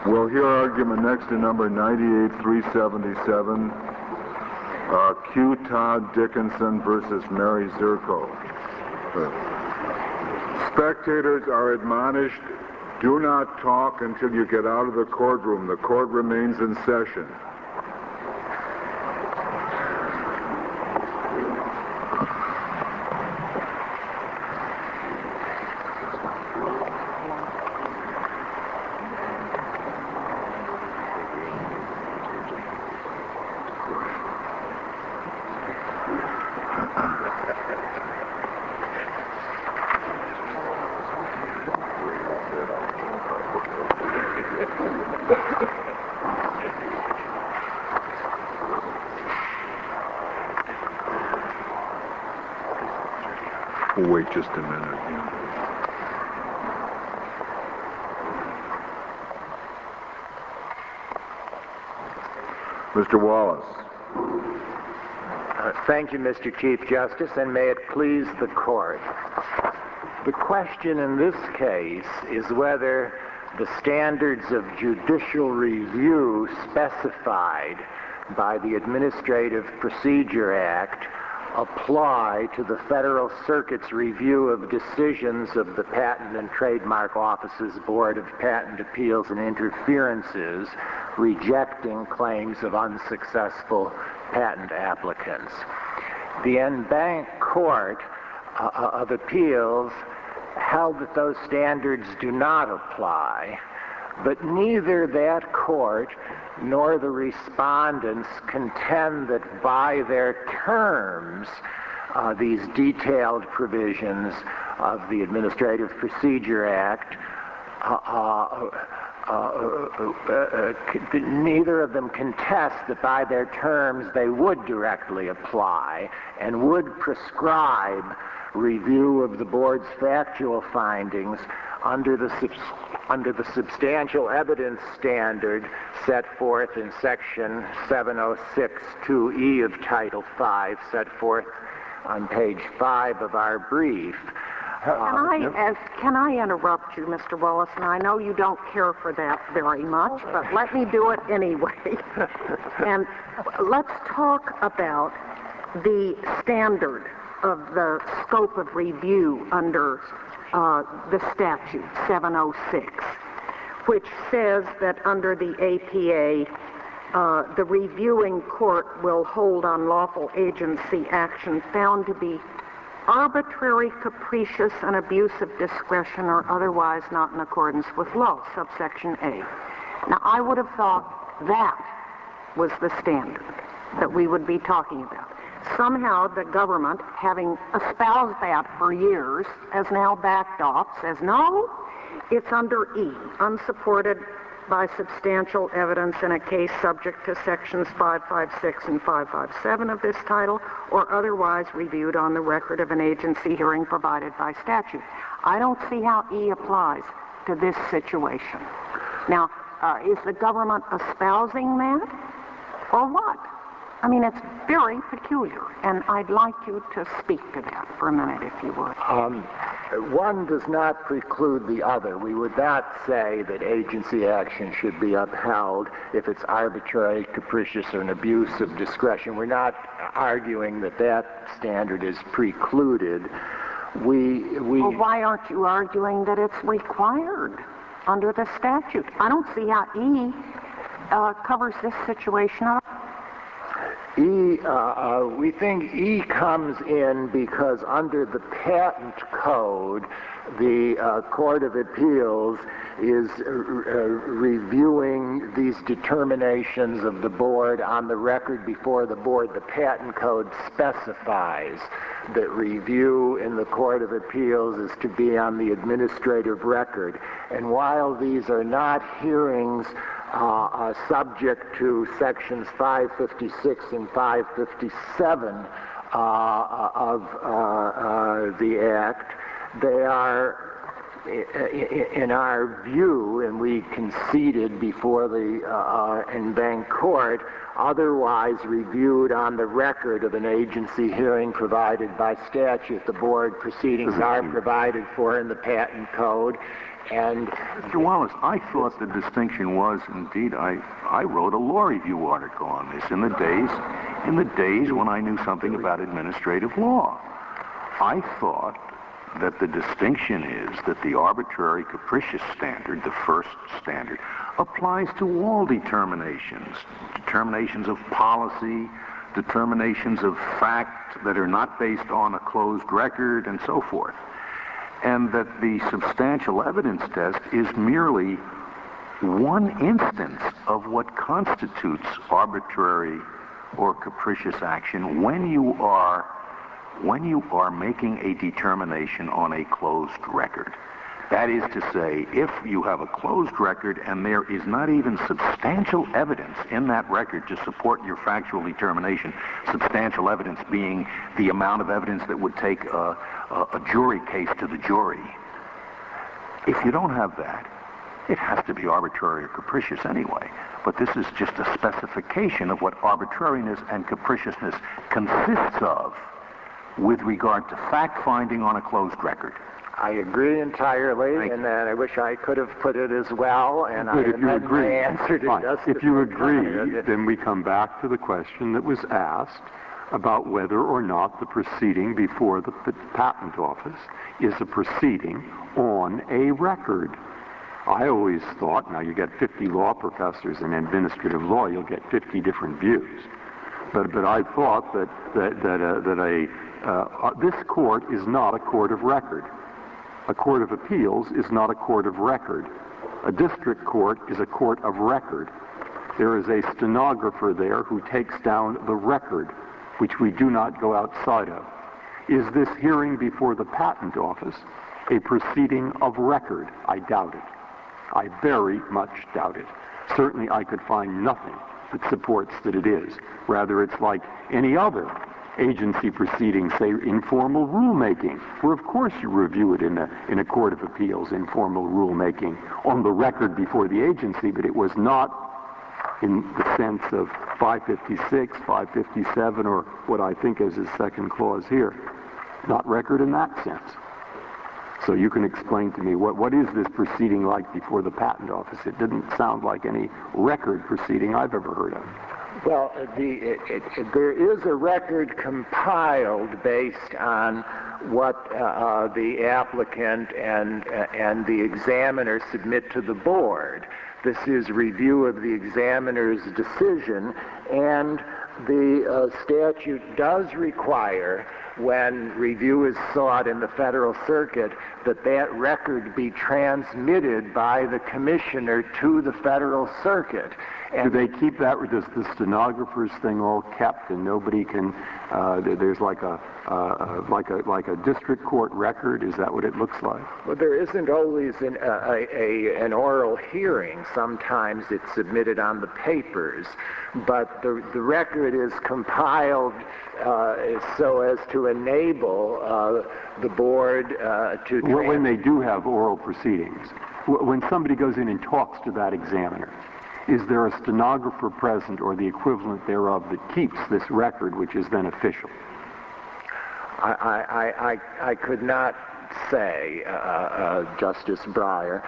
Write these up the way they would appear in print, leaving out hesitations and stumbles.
We'll hear argument next in number 98-377, Q. Todd Dickinson versus Mary Zirko. Spectators are admonished, do not talk until you get out of the courtroom. The court remains in session. We'll wait just a minute. Mr. Wallace. Thank you, Mr. Chief Justice, and may it please the court. The question in this case is whether the standards of judicial review specified by the Administrative Procedure Act apply to the Federal Circuit's review of decisions of the Patent and Trademark Office's Board of Patent Appeals and Interferences rejecting claims of unsuccessful patent applicants. The en banc Court of Appeals held that those standards do not apply, but neither that court nor the respondents contend that by their terms, these detailed provisions of the Administrative Procedure Act, neither of them contest that by their terms they would directly apply and would prescribe review of the board's factual findings under the substantial evidence standard set forth in Section 706(2)(e) of Title V, set forth on page 5 of our brief. Can I interrupt you, Mr. Wallace? And I know you don't care for that very much, but let me do it anyway. And let's talk about the standard of the scope of review under the statute 706, which says that under the APA, the reviewing court will hold unlawful agency action found to be arbitrary, capricious, and abuse of discretion or otherwise not in accordance with law, subsection A. Now, I would have thought that was the standard that we would be talking about. Somehow the government, having espoused that for years, has now backed off, says, no, it's under E, unsupported by substantial evidence in a case subject to sections 556 and 557 of this title, or otherwise reviewed on the record of an agency hearing provided by statute. I don't see how E applies to this situation. Now, is the government espousing that, or what? I mean, it's very peculiar, and I'd like you to speak to that for a minute, if you would. One does not preclude the other. We would not say that agency action should be upheld if it's arbitrary, capricious, or an abuse of discretion. We're not arguing that that standard is precluded. Well, why aren't you arguing that it's required under the statute? I don't see how E covers this situation at all. We think E comes in because under the patent code, the Court of Appeals is reviewing these determinations of the board on the record before the board. The patent code specifies that review in the Court of Appeals is to be on the administrative record. And while these are not hearings subject to sections 556 and 557 of the Act, they are in our view, and we conceded before the en-banc court, otherwise reviewed on the record of an agency hearing provided by statute. The board proceedings are provided for in the patent code. And Mr. Wallace, I thought the distinction was, indeed, I wrote a law review article on this in the days when I knew something about administrative law. I thought that the distinction is that the arbitrary capricious standard, the first standard, applies to all determinations of policy, determinations of fact that are not based on a closed record, and so forth. And that the substantial evidence test is merely one instance of what constitutes arbitrary or capricious action when you are making a determination on a closed record. That is to say, if you have a closed record and there is not even substantial evidence in that record to support your factual determination, substantial evidence being the amount of evidence that would take a jury case to the jury. If you don't have that, it has to be arbitrary or capricious anyway. But this is just a specification of what arbitrariness and capriciousness consists of with regard to fact-finding on a closed record. I agree entirely, and I wish I could have put it as well, and I answered it. If you agree, then we come back to the question that was asked about whether or not the proceeding before the patent office is a proceeding on a record. I always thought, now you get 50 law professors in administrative law, you'll get 50 different views. But I thought that this court is not a court of record. A court of appeals is not a court of record. A district court is a court of record. There is a stenographer there who takes down the record, which we do not go outside of. Is this hearing before the patent office a proceeding of record? I doubt it. I very much doubt it. Certainly I could find nothing that supports that it is. Rather, it's like any other agency proceeding, say informal rulemaking, where of course you review it in a court of appeals, informal rulemaking on the record before the agency, but it was not in the sense of 556, 557, or what I think is his second clause here. Not record in that sense. So you can explain to me, what is this proceeding like before the patent office? It didn't sound like any record proceeding I've ever heard of. Well, there is a record compiled based on what the applicant and the examiner submit to the board. This is review of the examiner's decision, and the statute does require, when review is sought in the Federal Circuit, that that record be transmitted by the commissioner to the Federal Circuit. And do they keep that, or does the stenographer's thing all kept, and nobody can? There's like a district court record. Is that what it looks like? Well, there isn't always an oral hearing. Sometimes it's submitted on the papers, but the record is compiled so as to enable the board to. When they do have oral proceedings, when somebody goes in and talks to that examiner, is there a stenographer present or the equivalent thereof that keeps this record, which is then official? I could not say, Justice Breyer.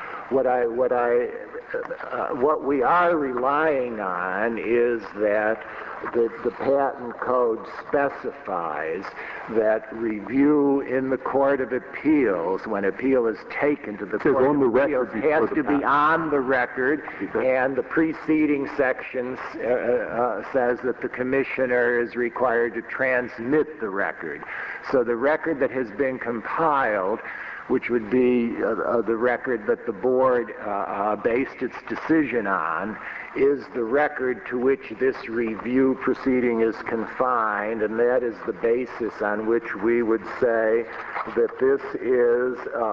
What we are relying on is that the patent code specifies that review in the Court of Appeals, when appeal is taken to the Court of Appeals, has to be on the record, and the preceding section says that the commissioner is required to transmit the record. So the record that has been compiled, which would be the record that the board based its decision on, is the record to which this review proceeding is confined, and that is the basis on which we would say that this is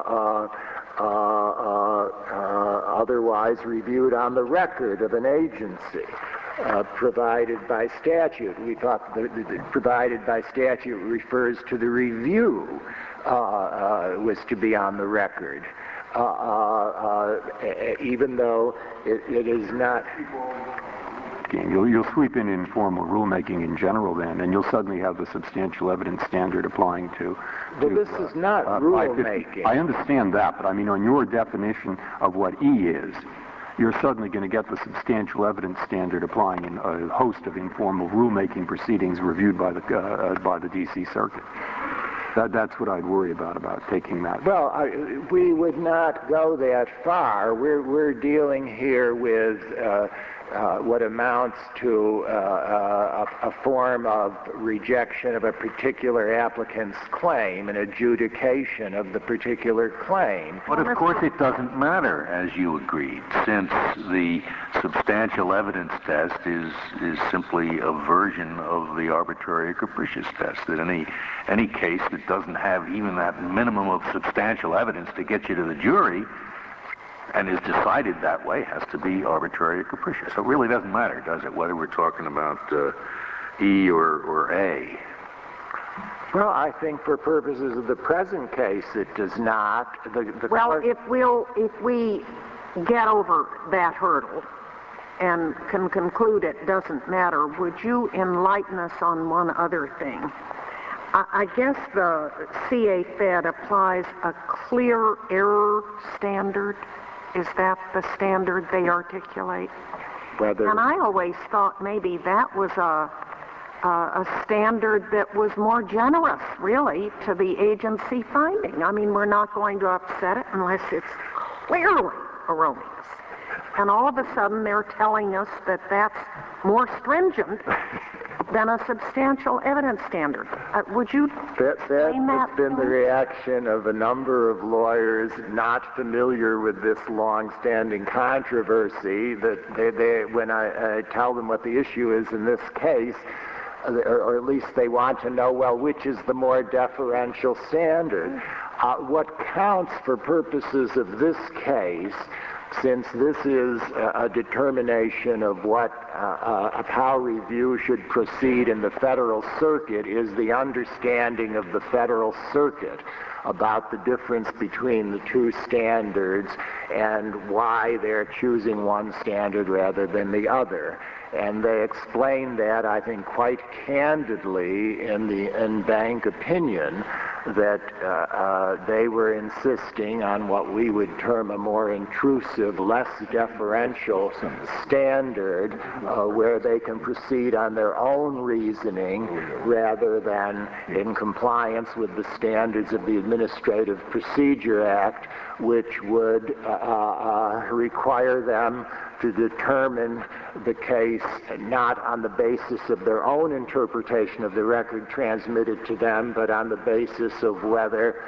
otherwise reviewed on the record of an agency. Provided by statute. We thought that provided by statute refers to the review was to be on the record. even though it is not. You'll sweep in informal rulemaking in general then, and you'll suddenly have the substantial evidence standard applying to... Well, this is not rulemaking. I understand that, but I mean on your definition of what E is, you're suddenly going to get the substantial evidence standard applying in a host of informal rulemaking proceedings reviewed by the D.C. Circuit. That's what I'd worry about taking that. Well, we would not go that far. We're dealing here with what amounts to a form of rejection of a particular applicant's claim, an adjudication of the particular claim. But of course it doesn't matter, as you agreed, since the substantial evidence test is simply a version of the arbitrary or capricious test, that any case that doesn't have even that minimum of substantial evidence to get you to the jury and is decided that way has to be arbitrary or capricious. So it really doesn't matter, does it, whether we're talking about E or A? Well, I think for purposes of the present case, it does not. Well, if we get over that hurdle and can conclude it doesn't matter, would you enlighten us on one other thing? I guess the CA Fed applies a clear error standard. Is that the standard they articulate? And I always thought maybe that was a standard that was more generous, really, to the agency finding. I mean, we're not going to upset it unless it's clearly erroneous. And all of a sudden they're telling us that that's more stringent than a substantial evidence standard. Would you explain that? That's been the reaction of a number of lawyers not familiar with this long-standing controversy, that they when I tell them what the issue is in this case, or at least they want to know, well, which is the more deferential standard? What counts for purposes of this case, since this is a determination of of how review should proceed in the Federal Circuit, is the understanding of the Federal Circuit about the difference between the two standards and why they're choosing one standard rather than the other. And they explain that, I think, quite candidly in the en-banc opinion, that they were insisting on what we would term a more intrusive, less deferential standard, where they can proceed on their own reasoning rather than in compliance with the standards of the Administrative Procedure Act, which would require them to determine the case not on the basis of their own interpretation of the record transmitted to them, but on the basis of whether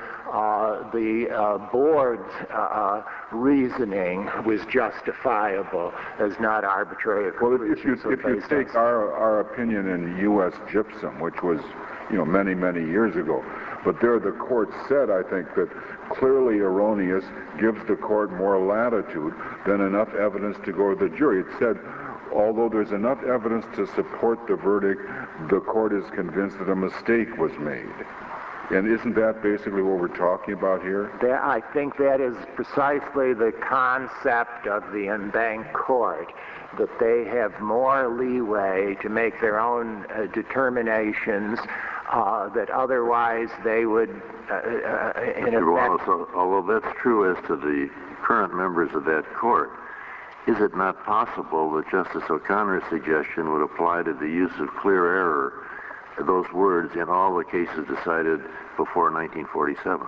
the board's reasoning was justifiable as not arbitrary. Well, if you take our opinion in U.S. Gypsum, which was, many, many years ago, but there the court said, I think, that clearly erroneous gives the court more latitude than enough evidence to go to the jury. It said, although there's enough evidence to support the verdict, the court is convinced that a mistake was made. And isn't that basically what we're talking about here? I think that is precisely the concept of the en-banc court, that they have more leeway to make their own determinations that otherwise they would, in effect... Although that's true as to the current members of that court, is it not possible that Justice O'Connor's suggestion would apply to the use of clear error, those words, in all the cases decided before 1947?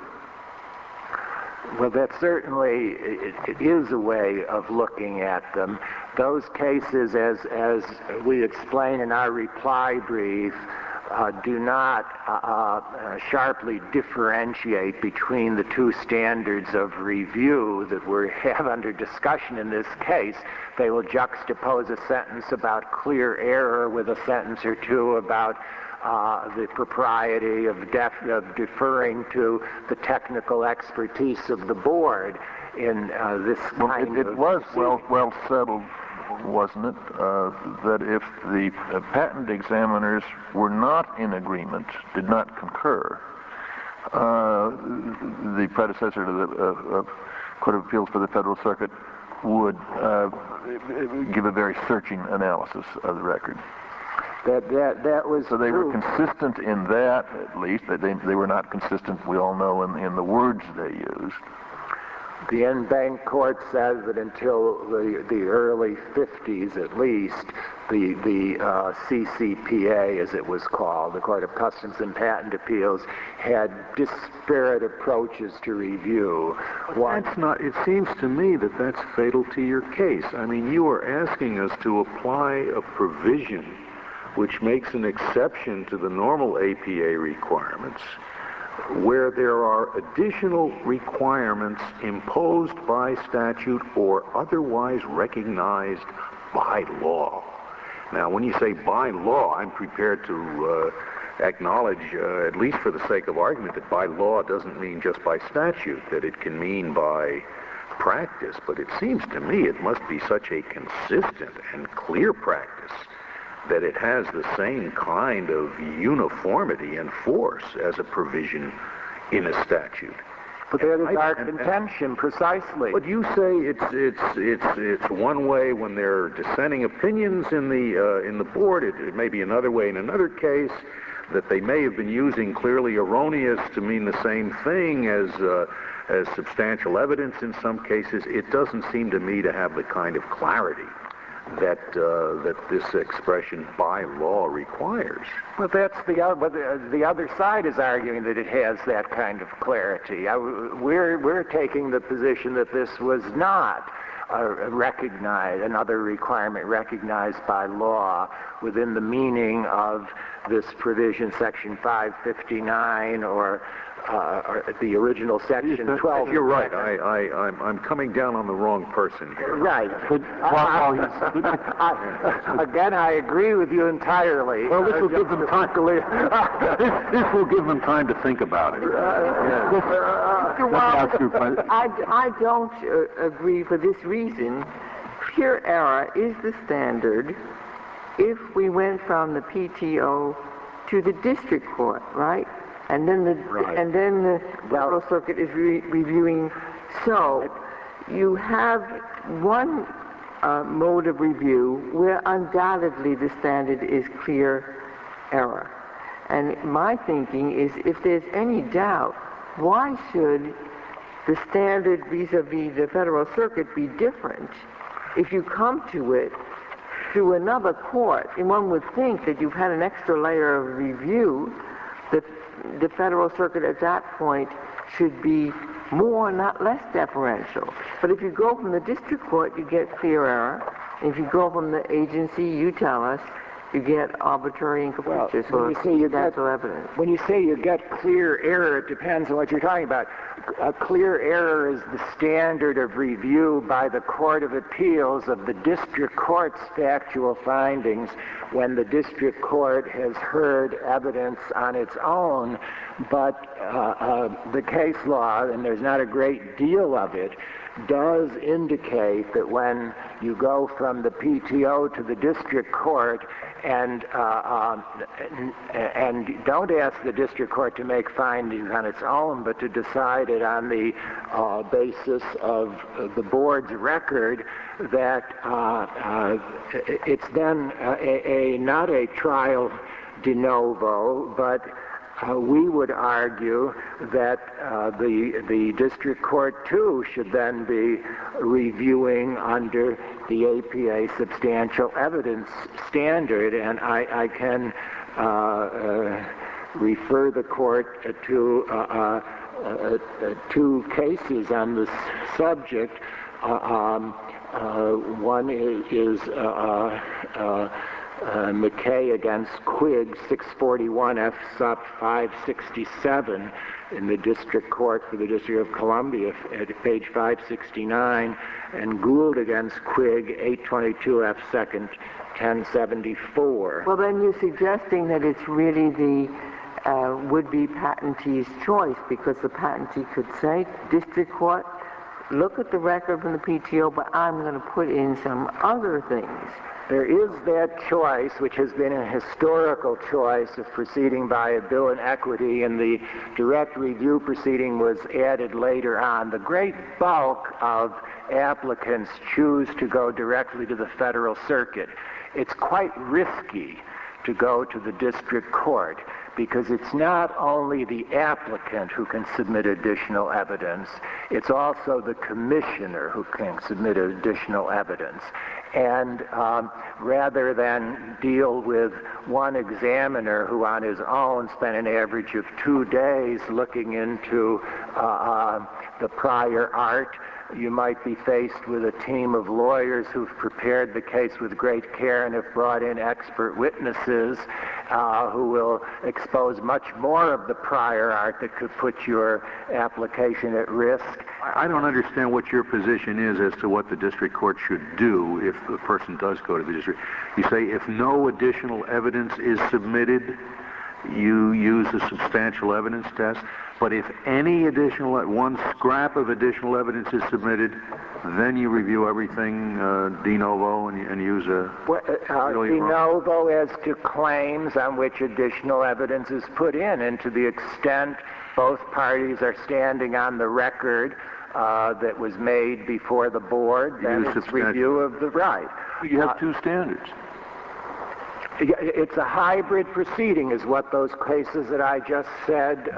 Well, that certainly it is a way of looking at them. Those cases, as we explain in our reply brief, do not sharply differentiate between the two standards of review that we have under discussion in this case. They will juxtapose a sentence about clear error with a sentence or two about the propriety of deferring to the technical expertise of the board in this kind of... It was well settled, wasn't it, that if the patent examiners were not in agreement, did not concur, the predecessor to Court of Appeals for the Federal Circuit would give a very searching analysis of the record. That was so they true. were consistent in that, at least. They were not consistent, we all know, in the words they used. The en-banc court says that until the early 50s, at least, the CCPA, as it was called, the Court of Customs and Patent Appeals, had disparate approaches to review. That's not, it seems to me that that's fatal to your case. I mean, you are asking us to apply a provision which makes an exception to the normal APA requirements, where there are additional requirements imposed by statute or otherwise recognized by law. Now, when you say by law, I'm prepared to acknowledge, at least for the sake of argument, that by law doesn't mean just by statute, that it can mean by practice. But it seems to me it must be such a consistent and clear practice that it has the same kind of uniformity and force as a provision in a statute. But that is our contention, precisely. But you say it's one way when there are dissenting opinions in the board. It may be another way in another case, that they may have been using clearly erroneous to mean the same thing as substantial evidence in some cases. It doesn't seem to me to have the kind of clarity that this expression by law requires. Well, that's the other side is arguing that it has that kind of clarity. We're taking the position that this was not another requirement recognized by law within the meaning of this provision, Section 559, or the original Section 12. You're right. I'm coming down on the wrong person here. Right. Again, I agree with you entirely. Well, this will give them time. This will give them time to think about it. I don't agree for this reason. Pure error is the standard if we went from the PTO to the district court, right? And then the Federal Circuit is reviewing. So you have one mode of review where undoubtedly the standard is clear error. And my thinking is, if there's any doubt, why should the standard vis-a-vis the Federal Circuit be different if you come to it through another court? And one would think that you've had an extra layer of review, that the Federal Circuit at that point should be more, not less deferential. But if you go from the district court, you get clear error. And if you go from the agency, you tell us, you get arbitrary and capricious or natural evidence. When you say you get clear error, it depends on what you're talking about. A clear error is the standard of review by the Court of Appeals of the district court's factual findings when the district court has heard evidence on its own. But the case law, and there's not a great deal of it, does indicate that when you go from the PTO to the district court and don't ask the district court to make findings on its own, but to decide it on the basis of the board's record, that it's then not a trial de novo, but we would argue that the district court, too, should then be reviewing under the APA substantial evidence standard. And I can refer the court to two cases on this subject. One is McKay against Quigg, 641 F. Sup. 567 in the district court for the District of Columbia at page 569, and Gould against Quigg, 822 F. 2nd, 1074. Well, then you're suggesting that it's really the would-be patentee's choice, because the patentee could say, district court, look at the record from the PTO, but I'm going to put in some other things. There is that choice, which has been a historical choice of proceeding by a bill in equity, and the direct review proceeding was added later on. The great bulk of applicants choose to go directly to the federal circuit. It's quite risky to go to the district court because it's not only the applicant who can submit additional evidence, it's also the commissioner who can submit additional evidence. And rather than deal with one examiner who on his own spent an average of 2 days looking into the prior art, you might be faced with a team of lawyers who've prepared the case with great care and have brought in expert witnesses who will expose much more of the prior art that could put your application at risk. I don't understand what your position is as to what the district court should do if the person does go to the district. You say if no additional evidence is submitted, you use the substantial evidence test, but if any additional, one scrap of additional evidence is submitted, then you review everything de novo and use a... de novo as to claims on which additional evidence is put in, and to the extent both parties are standing on the record that was made before the board, then it's review of the right. You have two standards. It's a hybrid proceeding is what those cases that I just said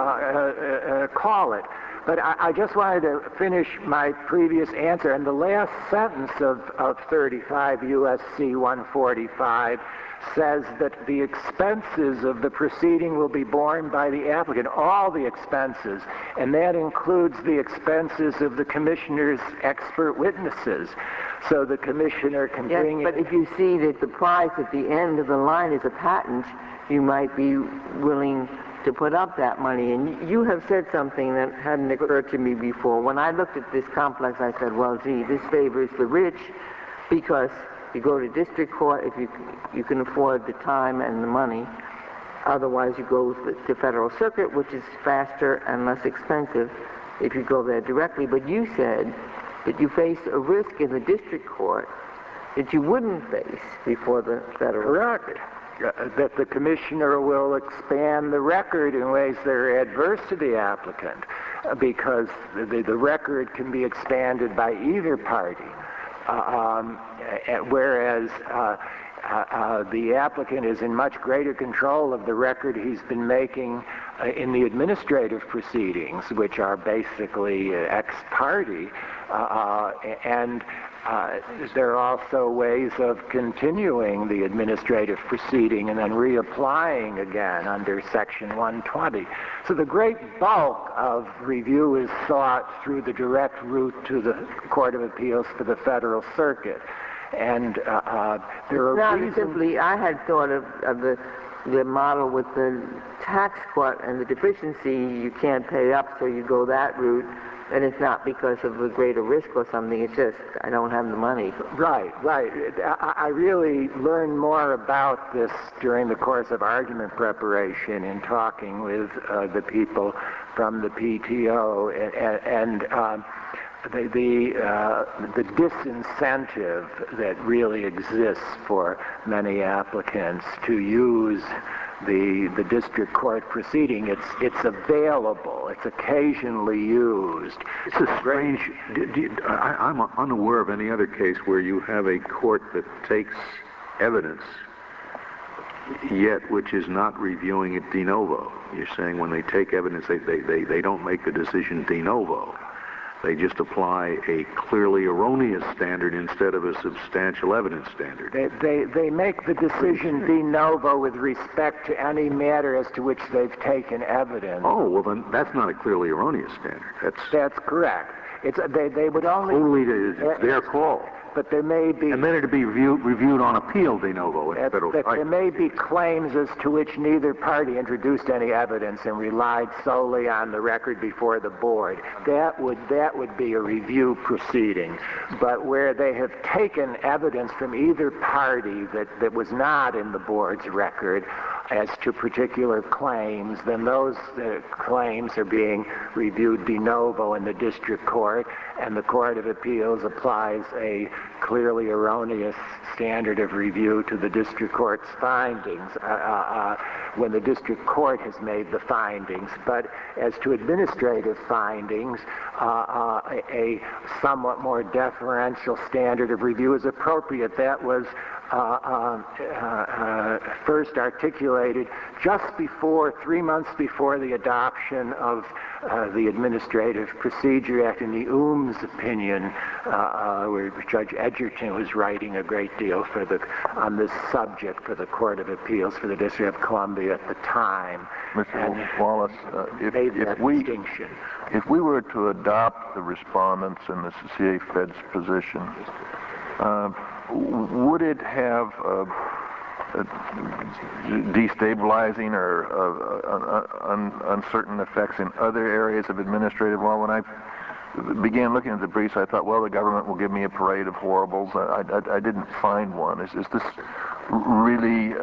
call it. But I just wanted to finish my previous answer. And the last sentence of 35 U.S.C. 145 says that the expenses of the proceeding will be borne by the applicant, all the expenses, and that includes the expenses of the commissioner's expert witnesses. So the commissioner can bring in... But if you see that the price at the end of the line is a patent, you might be willing to put up that money. And you have said something that hadn't occurred to me before. When I looked at this complex, I said, well, gee, this favors the rich because you go to district court if you can afford the time and the money. Otherwise, you go to federal circuit, which is faster and less expensive if you go there directly. But you said that you face a risk in the district court that you wouldn't face before the federal Correct. That the commissioner will expand the record in ways that are adverse to the applicant because the record can be expanded by either party. Whereas the applicant is in much greater control of the record he's been making in the administrative proceedings, which are basically ex parte, and there are also ways of continuing the administrative proceeding and then reapplying again under Section 120. So the great bulk of review is sought through the direct route to the Court of Appeals for the Federal Circuit. And there are reasons... Simply, I had thought of the model with the tax court and the deficiency, you can't pay up, so you go that route. And it's not because of a greater risk or something, it's just, I don't have the money. Right. I really learned more about this during the course of argument preparation in talking with the people from the PTO, and the disincentive that really exists for many applicants to use the district court proceeding. It's available. It's occasionally used. It's a strange... I'm unaware of any other case where you have a court that takes evidence, yet which is not reviewing it de novo. You're saying when they take evidence, they don't make the decision de novo. They just apply a clearly erroneous standard instead of a substantial evidence standard. They make the decision de novo with respect to any matter as to which they've taken evidence. Oh, well then that's not a clearly erroneous standard. That's correct. They would only... It's their call. But there may be... And then it'd be reviewed on appeal de novo in federal court. There may be claims as to which neither party introduced any evidence and relied solely on the record before the board. That would be a review proceeding. But where they have taken evidence from either party that was not in the board's record, as to particular claims, then those claims are being reviewed de novo in the district court, and the Court of Appeals applies a clearly erroneous standard of review to the district court's findings when the district court has made the findings. But as to administrative findings, a somewhat more deferential standard of review is appropriate. That was first articulated just 3 months before the adoption of the Administrative Procedure Act in the Ooms opinion, where Judge Edgerton was writing a great deal on this subject for the Court of Appeals for the District of Columbia at the time. Mr. Wallace, if we were to adopt the respondents in the CA Fed's position, would it have destabilizing or uncertain effects in other areas of administrative law? When I began looking at the briefs, I thought, well, the government will give me a parade of horribles. I didn't find one. Is this really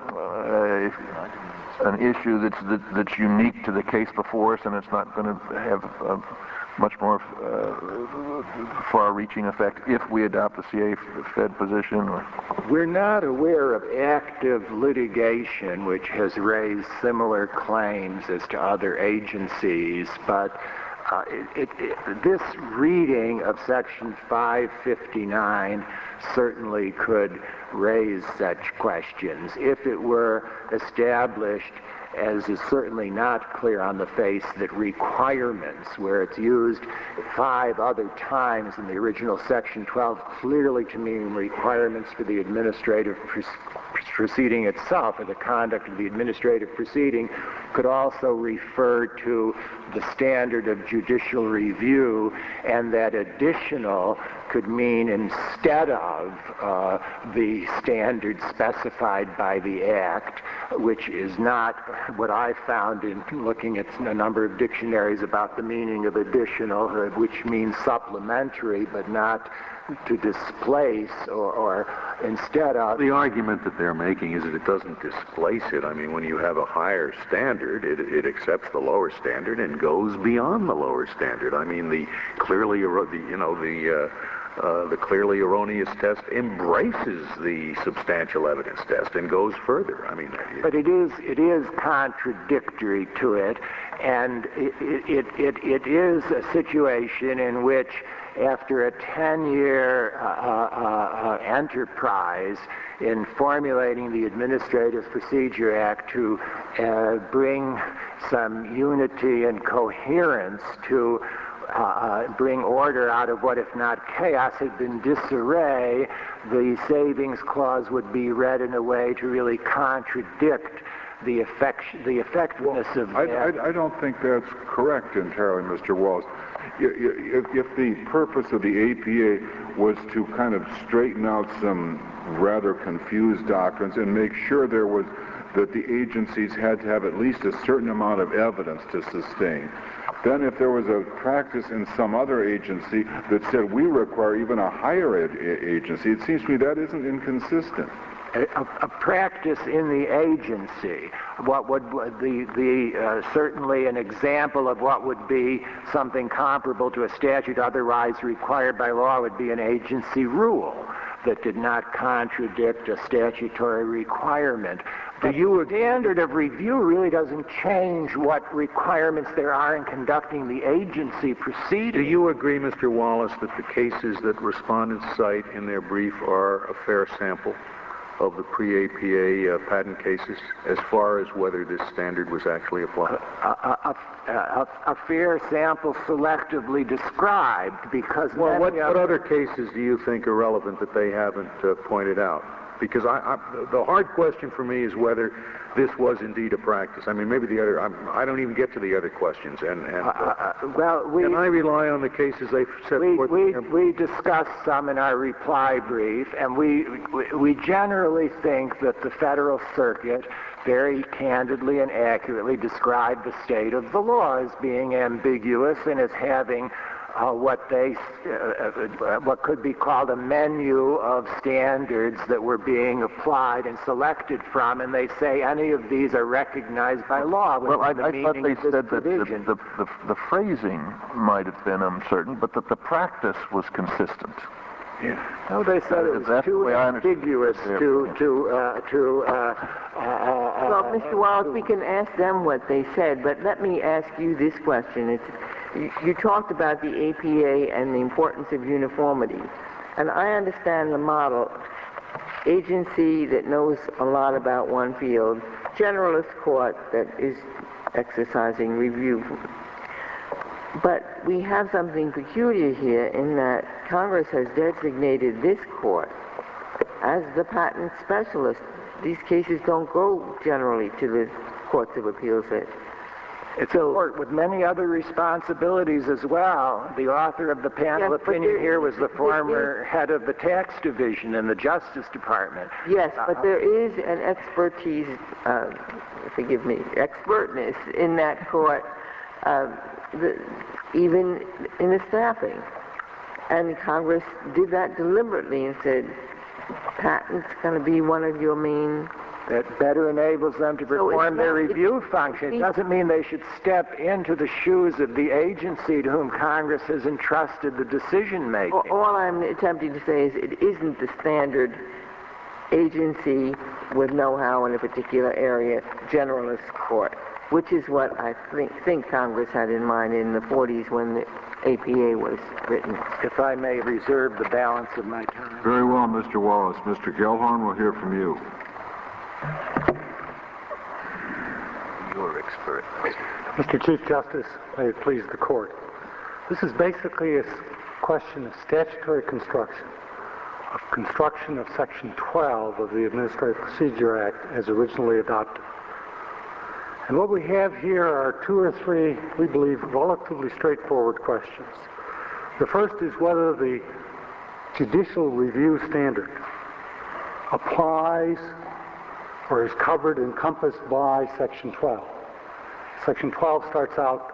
an issue that's unique to the case before us, and it's not going to have much more far-reaching effect if we adopt the CA Fed position? We're not aware of active litigation which has raised similar claims as to other agencies, but this reading of Section 559 certainly could raise such questions. If it were established, as is certainly not clear on the face, that requirements, where it's used 5 other times in the original Section 12, clearly to mean requirements for the administrative proceeding itself, or the conduct of the administrative proceeding, could also refer to the standard of judicial review, and that additional could mean instead of the standard specified by the Act, which is not what I found in looking at a number of dictionaries about the meaning of additional, which means supplementary, but not to displace or instead of. The argument that they're making is that it doesn't displace it. I mean, when you have a higher standard, it accepts the lower standard and goes beyond the lower standard. I mean, the clearly erroneous test embraces the substantial evidence test and goes further. I mean, but it is contradictory to it, and it is a situation in which, after a 10-year enterprise in formulating the Administrative Procedure Act to bring some unity and coherence, to bring order out of what, if not chaos, had been disarray, the savings clause would be read in a way to really contradict the effectiveness of that. I don't think that's correct entirely, Mr. Wallace. If the purpose of the APA was to kind of straighten out some rather confused doctrines and make sure that the agencies had to have at least a certain amount of evidence to sustain, then if there was a practice in some other agency that said we require even a higher agency, it seems to me that isn't inconsistent. A practice in the agency, what would certainly an example of what would be something comparable to a statute otherwise required by law would be an agency rule that did not contradict a statutory requirement. The standard of review really doesn't change what requirements there are in conducting the agency proceeding. Do you agree, Mr. Wallace, that the cases that respondents cite in their brief are a fair sample of the pre-APA patent cases as far as whether this standard was actually applied? A fair sample selectively described, because what other cases do you think are relevant that they haven't pointed out? Because the hard question for me is whether this was indeed a practice. I mean, maybe the other. I don't even get to the other questions. And I rely on the cases they've set forth. We discussed some in our reply brief, and we generally think that the Federal Circuit very candidly and accurately described the state of the law as being ambiguous and as having what could be called a menu of standards that were being applied and selected from, and they say any of these are recognized by law. Well, I thought they said that the phrasing might have been uncertain, but that the practice was consistent. Yeah. No, they said it was too ambiguous Well, Mr. Wallace, we can ask them what they said, but let me ask you this question. You talked about the APA and the importance of uniformity, and I understand the model. Agency that knows a lot about one field, generalist court that is exercising review. But we have something peculiar here in that Congress has designated this court as the patent specialist. These cases don't go generally to the courts of appeals. It's a court with many other responsibilities as well. The author of the panel opinion here was the former head of the tax division in the Justice Department. Yes, but there is an expertise, expertness in that court, even in the staffing. And Congress did that deliberately and said, patent's going to be one of your main... That better enables them to perform their review function. It doesn't mean they should step into the shoes of the agency to whom Congress has entrusted the decision-making. All I'm attempting to say is it isn't the standard agency with know-how in a particular area, generalist court, which is what I think Congress had in mind in the 40s when the APA was written. If I may reserve the balance of my time. Very well, Mr. Wallace. Mr. Gellhorn, we'll hear from you. Your expert. Mr. Chief Justice, may it please the court. This is basically a question of statutory construction of Section 12 of the Administrative Procedure Act as originally adopted. And what we have here are two or three, we believe, relatively straightforward questions. The first is whether the judicial review standard applies or is covered, encompassed by Section 12. Section 12 starts out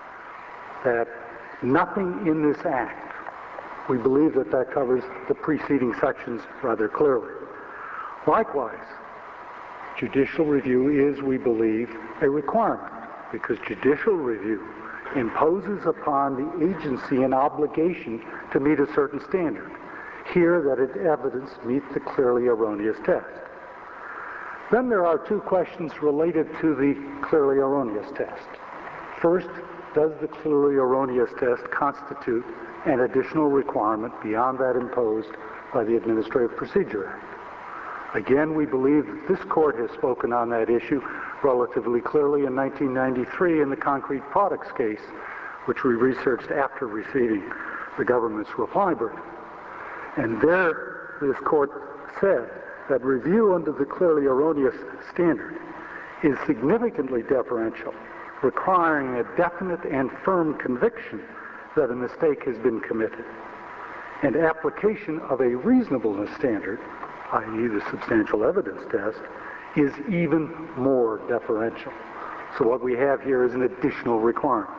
that nothing in this Act, we believe that that covers the preceding sections rather clearly. Likewise, judicial review is, we believe, a requirement because judicial review imposes upon the agency an obligation to meet a certain standard. Here, that its evidence meets the clearly erroneous test. Then there are two questions related to the clearly erroneous test. First, does the clearly erroneous test constitute an additional requirement beyond that imposed by the Administrative Procedure Act? Again, we believe that this court has spoken on that issue relatively clearly in 1993 in the Concrete Products case, which we researched after receiving the government's reply brief. And there, this court said that review under the clearly erroneous standard is significantly deferential, requiring a definite and firm conviction that a mistake has been committed. And application of a reasonableness standard, i.e. the substantial evidence test, is even more deferential. So what we have here is an additional requirement.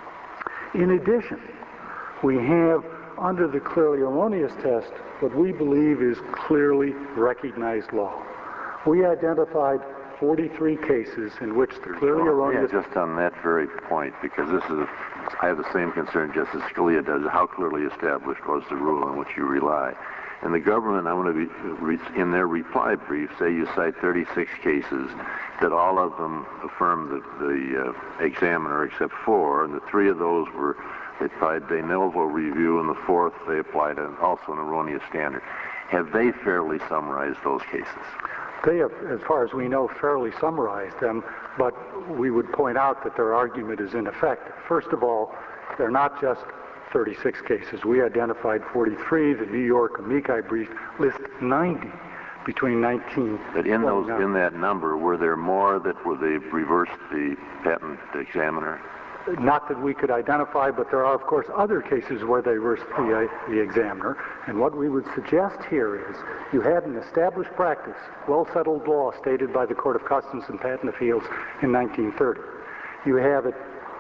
In addition, we have under the clearly erroneous test what we believe is clearly recognized law. We identified 43 cases in which the clearly erroneous... Yeah, just on that very point, because I have the same concern Justice Scalia does, how clearly established was the rule on which you rely. And the government, I want to be, in their reply brief, say you cite 36 cases that all of them affirm the examiner except 4, and the 3 of those were they applied de novo review, and the 4th they applied also an erroneous standard. Have they fairly summarized those cases? They have, as far as we know, fairly summarized them, but we would point out that their argument is ineffective. First of all, they're not just 36 cases. We identified 43. The New York amici brief lists 90 between 19... But in that number, were there more that they reversed the patent examiner? Not that we could identify, but there are, of course, other cases where they reversed the examiner. And what we would suggest here is you had an established practice, well-settled law stated by the Court of Customs and Patent Appeals in 1930. You have it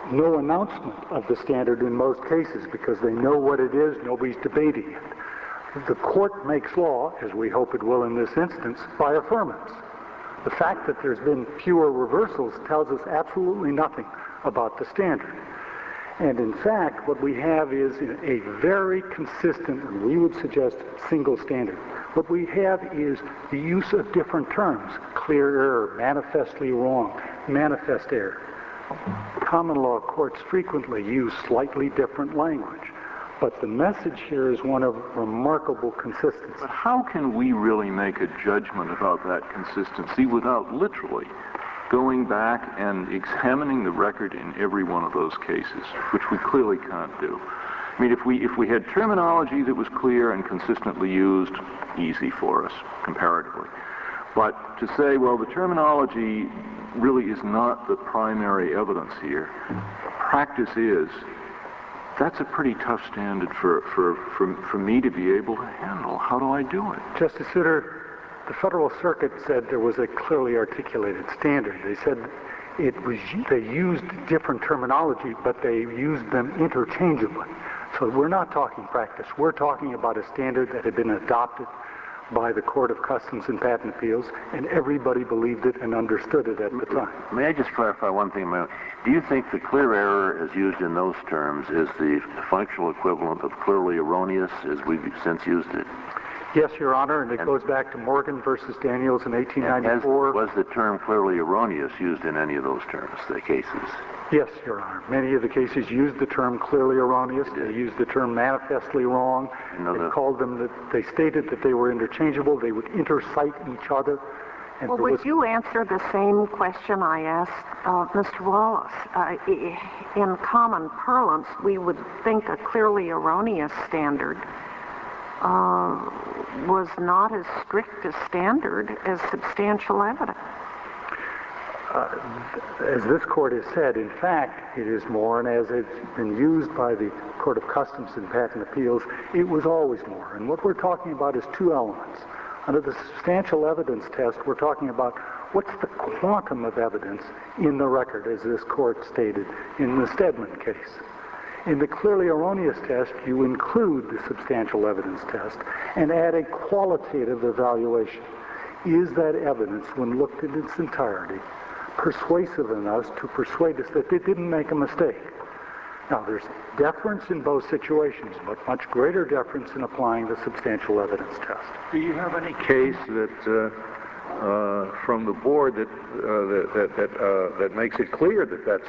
no announcement of the standard in most cases because they know what it is, nobody's debating it. The court makes law, as we hope it will in this instance, by affirmance. The fact that there's been fewer reversals tells us absolutely nothing about the standard. And in fact, what we have is a very consistent, and we would suggest, single standard. What we have is the use of different terms: clear error, manifestly wrong, manifest error. Common law courts frequently use slightly different language, but the message here is one of remarkable consistency. But how can we really make a judgment about that consistency without literally going back and examining the record in every one of those cases, which we clearly can't do? I mean, if we had terminology that was clear and consistently used, easy for us, comparatively. But to say, well, the terminology really is not the primary evidence here, practice is, that's a pretty tough standard for me to be able to handle. How do I do it? Justice Souter, the Federal Circuit said there was a clearly articulated standard. They said they used different terminology, but they used them interchangeably. So we're not talking practice. We're talking about a standard that had been adopted by the Court of Customs and Patent Appeals, and everybody believed it and understood it at the time. May I just clarify one thing? Do you think the clear error as used in those terms is the functional equivalent of clearly erroneous as we've since used it? Yes, Your Honor, and it goes back to Morgan versus Daniels in 1894. Was the term clearly erroneous used in any of those terms, the cases? Yes, Your Honor. Many of the cases used the term clearly erroneous. They used the term manifestly wrong. They stated that they were interchangeable. They would intercite each other. And well, would you answer the same question I asked Mr. Wallace? In common parlance, we would think a clearly erroneous standard was not as strict a standard as substantial evidence. As this court has said, in fact, it is more, and as it's been used by the Court of Customs and Patent Appeals, it was always more. And what we're talking about is two elements. Under the substantial evidence test, we're talking about what's the quantum of evidence in the record, as this court stated in the Stedman case. In the clearly erroneous test, you include the substantial evidence test and add a qualitative evaluation. Is that evidence, when looked in its entirety, persuasive enough to persuade us that they didn't make a mistake? Now, there's deference in both situations, but much greater deference in applying the substantial evidence test. Do you have any case that from the board that makes it clear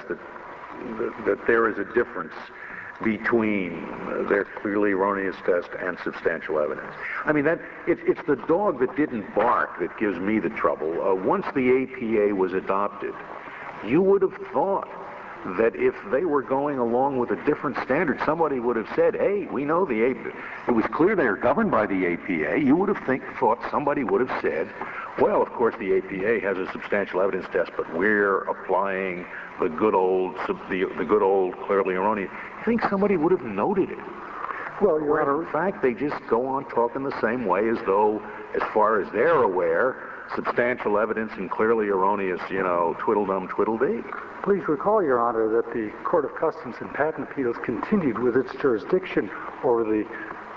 that there is a difference between their clearly erroneous test and substantial evidence? I mean, it's the dog that didn't bark that gives me the trouble. Once the APA was adopted, you would have thought that if they were going along with a different standard, somebody would have said, hey, we know the APA. It was clear they are governed by the APA. You would have thought somebody would have said, well, of course the APA has a substantial evidence test, but we're applying the good old clearly erroneous. I think somebody would have noted it. Well, Your Honor, in fact, they just go on talking the same way as though, as far as they're aware, substantial evidence and clearly erroneous, twiddle-dum, twiddle-dee. Please recall, Your Honor, that the Court of Customs and Patent Appeals continued with its jurisdiction over the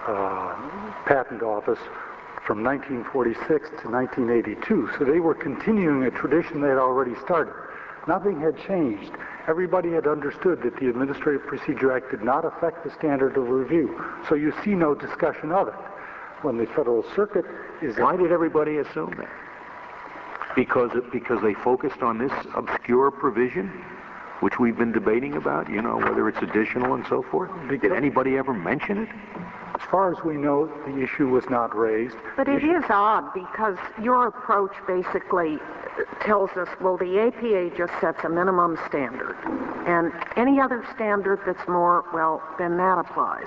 Patent Office from 1946 to 1982. So they were continuing a tradition they had already started. Nothing had changed. Everybody had understood that the Administrative Procedure Act did not affect the standard of review. So you see no discussion of it. When the Federal Circuit is... Why did everybody assume that? Because they focused on this obscure provision, which we've been debating about, whether it's additional and so forth? Did anybody ever mention it? As far as we know, the issue was not raised. But it is odd because your approach basically tells us, well, the APA just sets a minimum standard. And any other standard that's more, well, then that applies.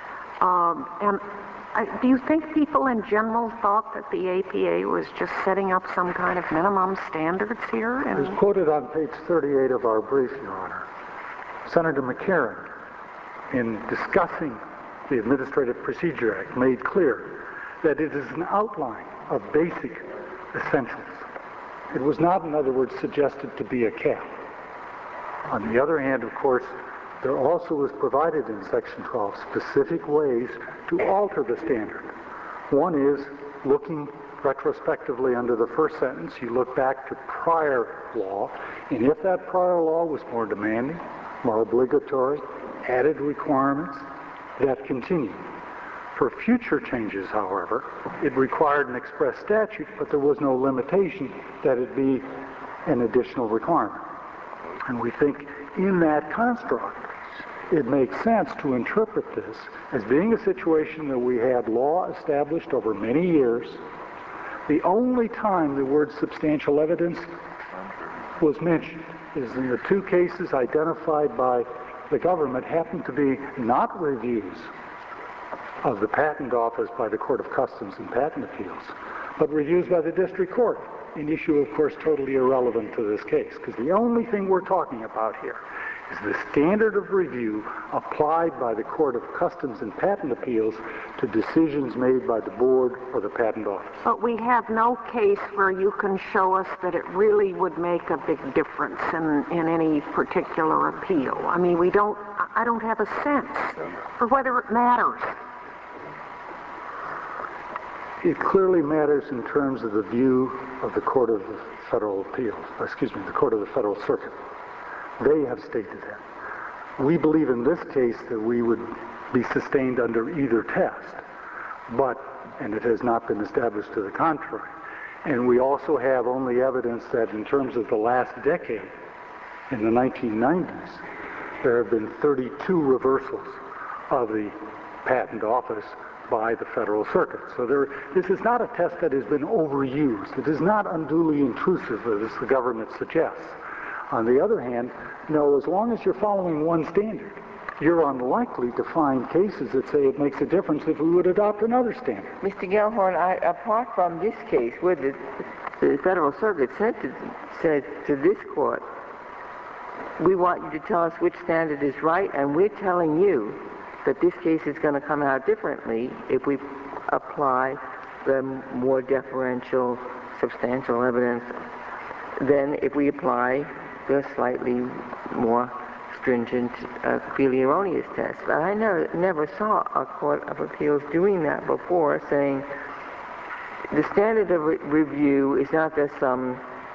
Do you think people in general thought that the APA was just setting up some kind of minimum standards here? As quoted on page 38 of our brief, Your Honor, Senator McCarran, in discussing the Administrative Procedure Act, made clear that it is an outline of basic essentials. It was not, in other words, suggested to be a cap. On the other hand, of course, there also is provided in Section 12 specific ways to alter the standard. One is looking retrospectively under the first sentence. You look back to prior law, and if that prior law was more demanding, more obligatory, added requirements, that continue. For future changes, however, it required an express statute, but there was no limitation that it be an additional requirement. And we think in that construct, it makes sense to interpret this as being a situation that we had law established over many years. The only time the word substantial evidence was mentioned is in the two cases identified by the government happened to be not reviews of the Patent Office by the Court of Customs and Patent Appeals, but reviews by the District Court, an issue, of course, totally irrelevant to this case, because the only thing we're talking about here is the standard of review applied by the Court of Customs and Patent Appeals to decisions made by the Board or the Patent Office. But we have no case where you can show us that it really would make a big difference in any particular appeal. I mean, I don't have a sense for whether it matters. It clearly matters in terms of the view of the Court of Federal Appeals, the Court of the Federal Circuit. They have stated that. We believe in this case that we would be sustained under either test, and it has not been established to the contrary. And we also have only evidence that in terms of the last decade, in the 1990s, there have been 32 reversals of the Patent Office by the Federal Circuit. So this is not a test that has been overused. It is not unduly intrusive, as the government suggests. On the other hand, no, as long as you're following one standard, you're unlikely to find cases that say it makes a difference if we would adopt another standard. Mr. Gellhorn, apart from this case, where the Federal Circuit said to this court, we want you to tell us which standard is right, and we're telling you that this case is going to come out differently if we apply the more deferential substantial evidence than if we apply the slightly more stringent clearly erroneous test. But I never saw a Court of Appeals doing that before, saying the standard of review is not just some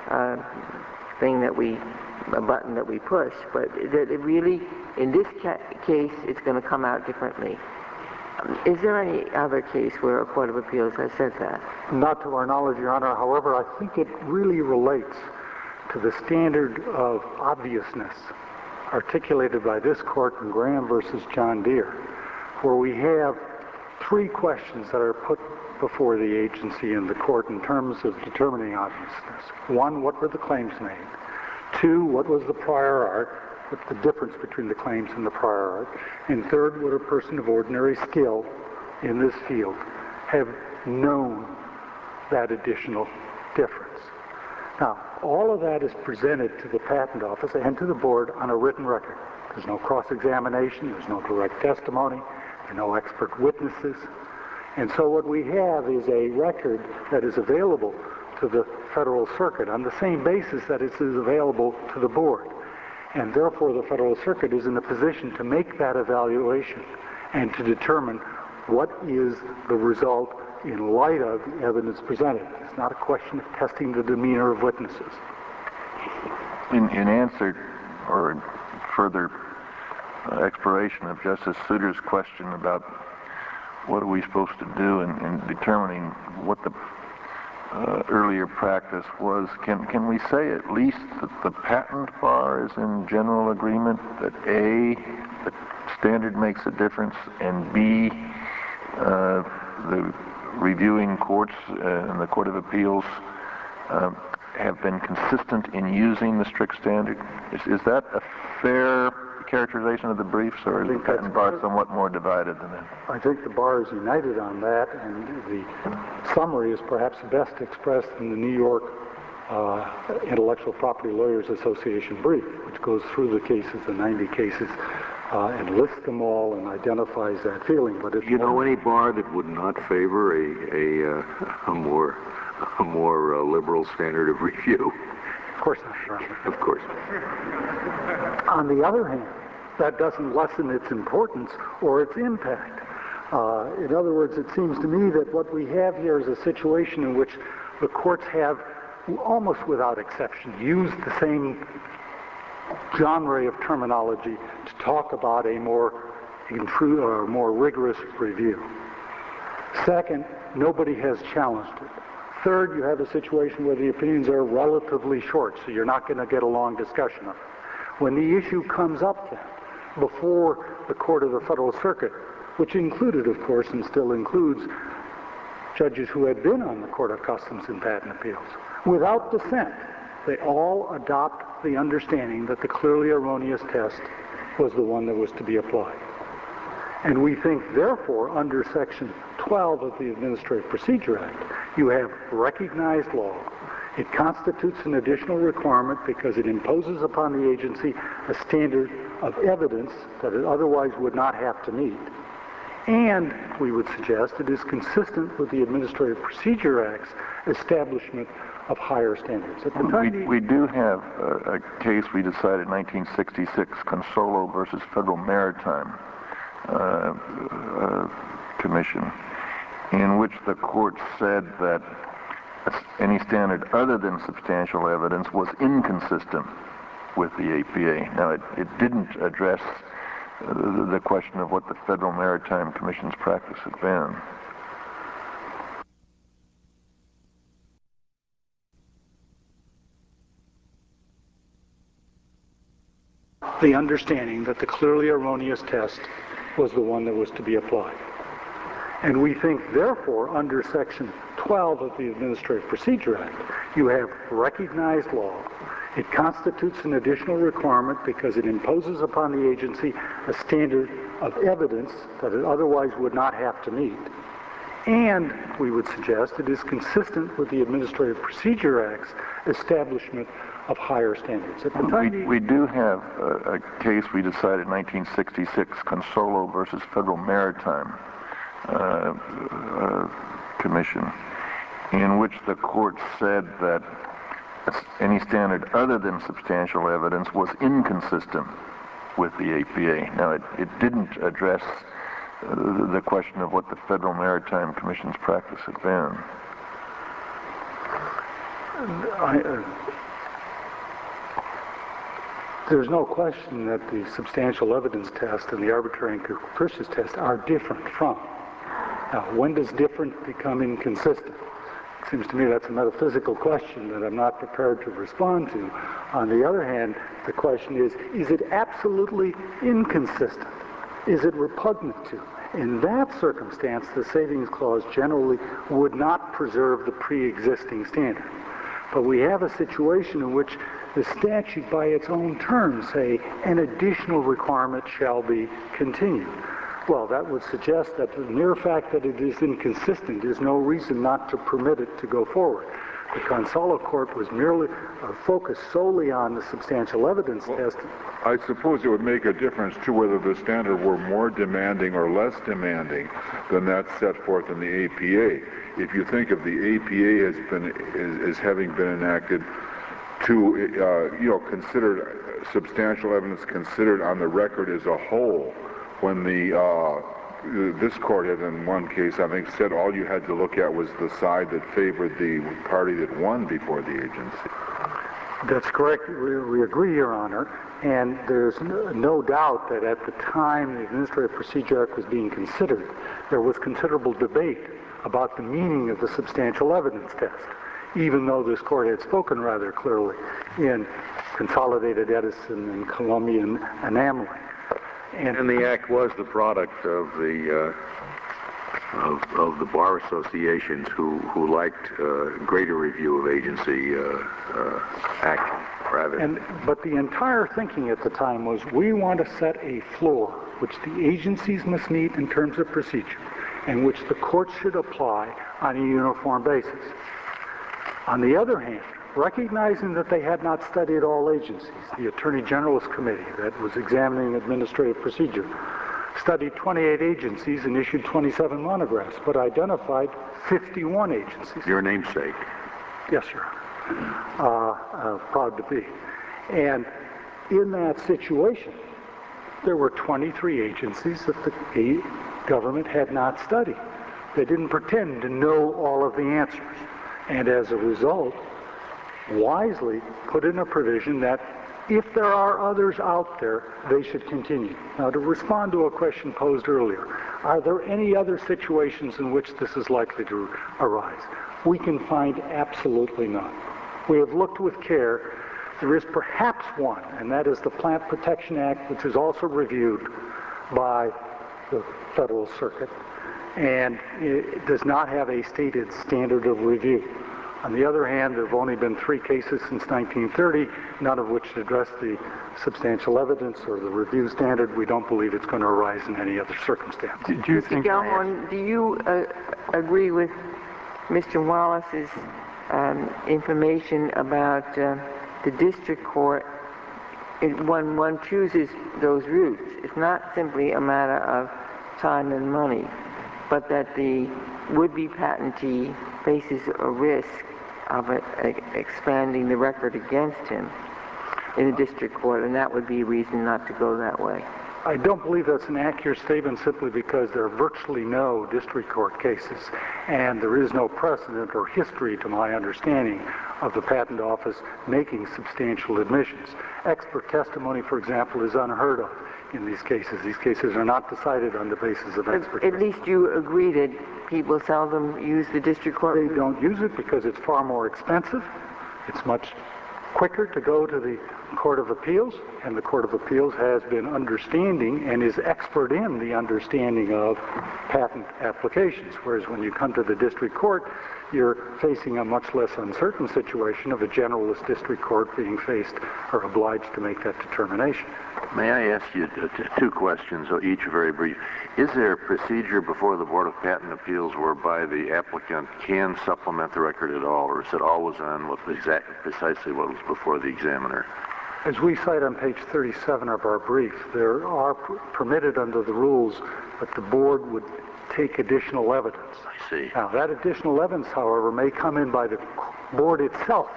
a button that we push, but that it really, in this case, it's going to come out differently. Is there any other case where a Court of Appeals has said that? Not to our knowledge, Your Honor. However, I think it really relates to the standard of obviousness articulated by this court in Graham versus John Deere, where we have three questions that are put before the agency and the court in terms of determining obviousness. One, what were the claims made? Two, what was the prior art? What's the difference between the claims and the prior art? And third, would a person of ordinary skill in this field have known that additional difference? Now, all of that is presented to the Patent Office and to the Board on a written record. There's no cross-examination, there's no direct testimony, there are no expert witnesses. And so what we have is a record that is available to the Federal Circuit on the same basis that it is available to the Board. And therefore the Federal Circuit is in a position to make that evaluation and to determine what is the result in light of the evidence presented. It's not a question of testing the demeanor of witnesses. In answer or further exploration of Justice Souter's question about what are we supposed to do in determining what the earlier practice was, can we say at least that the patent bar is in general agreement that A, the standard makes a difference, and B, the reviewing courts and the Court of Appeals have been consistent in using the strict standard? Is that a fair characterization of the briefs, or is the patent bar somewhat more divided than that? I think the bar is united on that, and the summary is perhaps best expressed in the New York Intellectual Property Lawyers Association brief, which goes through the cases, the 90 cases, and lists them all and identifies that feeling. But you know any bar that would not favor a more liberal standard of review? course not, Your Honor. Of course. On the other hand, that doesn't lessen its importance or its impact. In other words, it seems to me that what we have here is a situation in which the courts have, almost without exception, used the same genre of terminology to talk about a more rigorous review. Second, nobody has challenged it. Third, you have a situation where the opinions are relatively short, so you're not going to get a long discussion of it. When the issue comes up then, before the Court of the Federal Circuit, which included, of course, and still includes judges who had been on the Court of Customs and Patent Appeals, without dissent, they all adopt the understanding that the clearly erroneous test was the one that was to be applied. And we think, therefore, under Section 12 of the Administrative Procedure Act, you have recognized law. It constitutes an additional requirement because it imposes upon the agency a standard of evidence that it otherwise would not have to meet. And we would suggest it is consistent with the Administrative Procedure Act's establishment of higher standards. At the time, we do have a case we decided in 1966, Consolo versus Federal Maritime Commission, in which the court said that any standard other than substantial evidence was inconsistent with the APA. Now, it didn't address the question of what the Federal Maritime Commission's practice had been. The understanding that the clearly erroneous test was the one that was to be applied. And we think, therefore, under Section 12 of the Administrative Procedure Act, you have recognized law. It constitutes an additional requirement because it imposes upon the agency a standard of evidence that it otherwise would not have to meet. And we would suggest it is consistent with the Administrative Procedure Act's establishment of higher standards. At the time, we do have a case we decided in 1966, Consolo versus Federal Maritime Commission, in which the court said that any standard other than substantial evidence was inconsistent with the APA. Now, it didn't address the question of what the Federal Maritime Commission's practice had been. There's no question that the substantial evidence test and the arbitrary and capricious test are different from. Now, when does different become inconsistent? It seems to me that's a metaphysical question that I'm not prepared to respond to. On the other hand, the question is it absolutely inconsistent? Is it repugnant to? In that circumstance, the Savings Clause generally would not preserve the pre-existing standard. But we have a situation in which the statute, by its own terms, say an additional requirement shall be continued. Well, that would suggest that the mere fact that it is inconsistent is no reason not to permit it to go forward. The Consolo Court was merely focused solely on the substantial evidence test. I suppose it would make a difference to whether the standard were more demanding or less demanding than that set forth in the APA. If you think of the APA as having been enacted to, consider substantial evidence considered on the record as a whole, when this court had in one case, I think, said all you had to look at was the side that favored the party that won before the agency. That's correct. We agree, Your Honor. And there's no doubt that at the time the Administrative Procedure Act was being considered, there was considerable debate about the meaning of the substantial evidence test, even though this court had spoken rather clearly in Consolidated Edison and Columbian Enameling. And the act was the product of the bar associations who liked greater review of agency action. But the entire thinking at the time was we want to set a floor which the agencies must meet in terms of procedure and which the courts should apply on a uniform basis. On the other hand, recognizing that they had not studied all agencies, the Attorney General's Committee that was examining administrative procedure studied 28 agencies and issued 27 monographs, but identified 51 agencies. Your namesake. Yes, Your Honor. proud to be. And in that situation, there were 23 agencies that the government had not studied. They didn't pretend to know all of the answers. And as a result, wisely put in a provision that if there are others out there, they should continue. Now, to respond to a question posed earlier, are there any other situations in which this is likely to arise? We can find absolutely none. We have looked with care. There is perhaps one, and that is the Plant Protection Act, which is also reviewed by the Federal Circuit, and it does not have a stated standard of review. On the other hand, there have only been 3 cases since 1930, none of which address the substantial evidence or the review standard. We don't believe it's going to arise in any other circumstance. Do you think, Gellhorn, do you agree with Mr. Wallace's information about the district court? When one chooses those routes, it's not simply a matter of time and money, but that the would-be patentee faces a risk of expanding the record against him in the district court, and that would be a reason not to go that way. I don't believe that's an accurate statement simply because there are virtually no district court cases, and there is no precedent or history, to my understanding, of the Patent Office making substantial admissions. Expert testimony, for example, is unheard of in these cases. These cases are not decided on the basis of expert testimony. At least you agree that people seldom use the district court? They don't use it because it's far more expensive. It's much quicker to go to the Court of Appeals, and the Court of Appeals has been understanding and is expert in the understanding of patent applications, whereas when you come to the district court, you're facing a much less uncertain situation of a generalist district court being faced or obliged to make that determination. May I ask you 2 questions, each very brief? Is there a procedure before the Board of Patent Appeals whereby the applicant can supplement the record at all, or is it always on with precisely what was before the examiner? As we cite on page 37 of our brief, there are permitted under the rules that the board would take additional evidence. I see. Now, that additional evidence, however, may come in by the board itself,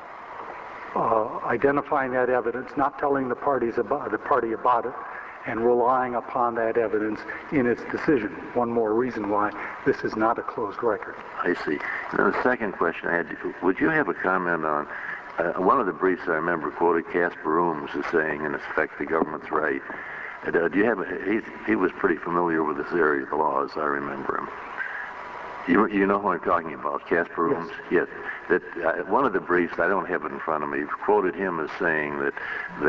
identifying that evidence, not telling the party about it, and relying upon that evidence in its decision. One more reason why this is not a closed record. I see. Now, the second question I had, would you have a comment on one of the briefs I remember quoted Casper Ooms as saying, in effect, the government's right. Do you have he was pretty familiar with this area of the law, as I remember him. You know who I'm talking about, Casper Ooms? Yes. That one of the briefs, I don't have it in front of me, quoted him as saying that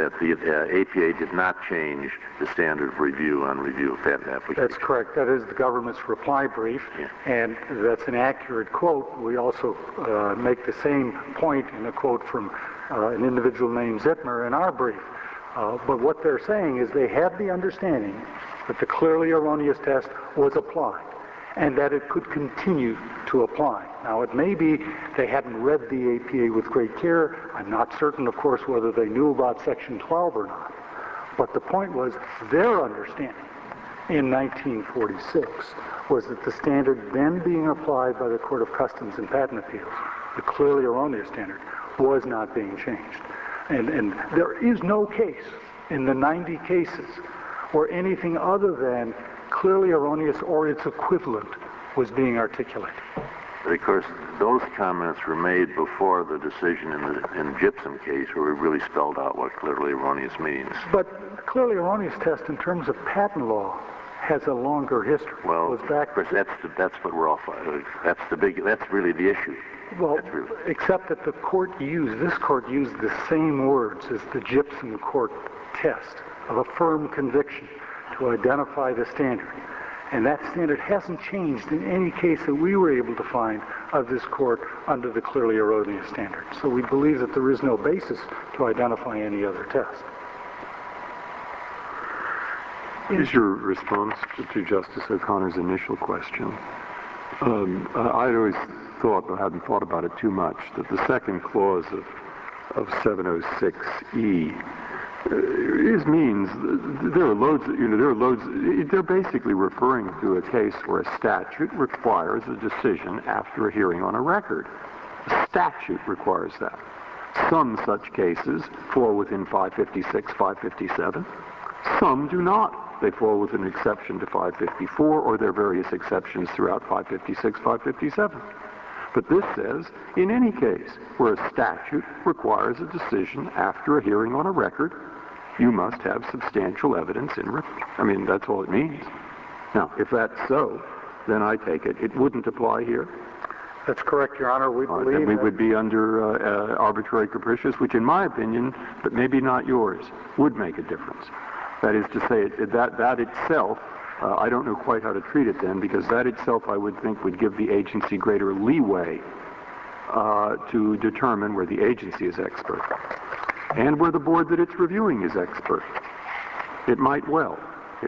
the APA did not change the standard of review on review of patent applications. That's correct. That is the government's reply brief, and that's an accurate quote. We also make the same point in a quote from an individual named Zitmer in our brief. But what they're saying is they had the understanding that the clearly erroneous test was applied, and that it could continue to apply. Now, it may be they hadn't read the APA with great care. I'm not certain, of course, whether they knew about Section 12 or not. But the point was their understanding in 1946 was that the standard then being applied by the Court of Customs and Patent Appeals, the clearly erroneous standard, was not being changed. And there is no case in the 90 cases where anything other than clearly erroneous or its equivalent was being articulated. But of course, those comments were made before the decision in the Gypsum case, where we really spelled out what clearly erroneous means. But the clearly erroneous test, in terms of patent law, has a longer history. Well, of course, that's what we're all. That's really the issue. Well, except that this court used the same words as the Gypsum court test of a firm conviction to identify the standard. And that standard hasn't changed in any case that we were able to find of this court under the clearly erroneous standard. So we believe that there is no basis to identify any other test. Is your response to Justice O'Connor's initial question? I'd always thought, but hadn't thought about it too much, that the second clause of 706E means there are loads. They're basically referring to a case where a statute requires a decision after a hearing on a record. A statute requires that. Some such cases fall within 556, 557. Some do not. They fall with an exception to 554, or there are various exceptions throughout 556, 557. But this says, in any case where a statute requires a decision after a hearing on a record, you must have substantial evidence in record. I mean, that's all it means. Now, if that's so, then I take it wouldn't apply here. That's correct, Your Honor. We believe then we would be under arbitrary capricious, which in my opinion, but maybe not yours, would make a difference. That is to say, that itself, I don't know quite how to treat it then, because that itself I would think would give the agency greater leeway to determine where the agency is expert and where the board that it's reviewing is expert. It might well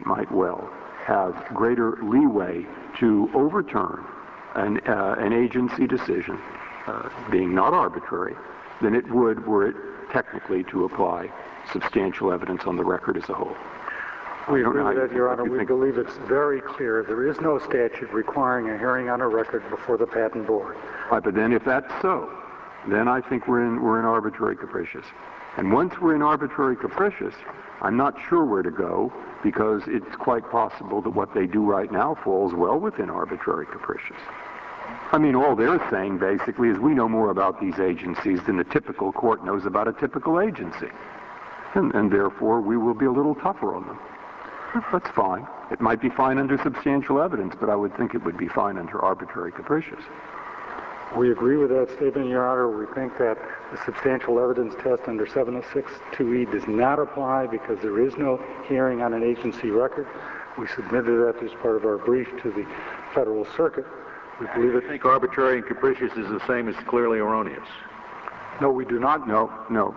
have greater leeway to overturn an agency decision, being not arbitrary, than it would were it technically to apply substantial evidence on the record as a whole. We agree with that, Your Honor. We believe it's very clear there is no statute requiring a hearing on a record before the patent board. Right, but then if that's so, then I think we're in arbitrary capricious. And once we're in arbitrary capricious, I'm not sure where to go, because it's quite possible that what they do right now falls well within arbitrary capricious. I mean, all they're saying basically is we know more about these agencies than the typical court knows about a typical agency. And therefore, we will be a little tougher on them. That's fine. It might be fine under substantial evidence, but I would think it would be fine under arbitrary capricious. We agree with that statement, Your Honor. We think that the substantial evidence test under 706(2)(e) does not apply because there is no hearing on an agency record. We submitted that as part of our brief to the Federal Circuit. We believe it. I think arbitrary and capricious is the same as clearly erroneous. No, we do not. No.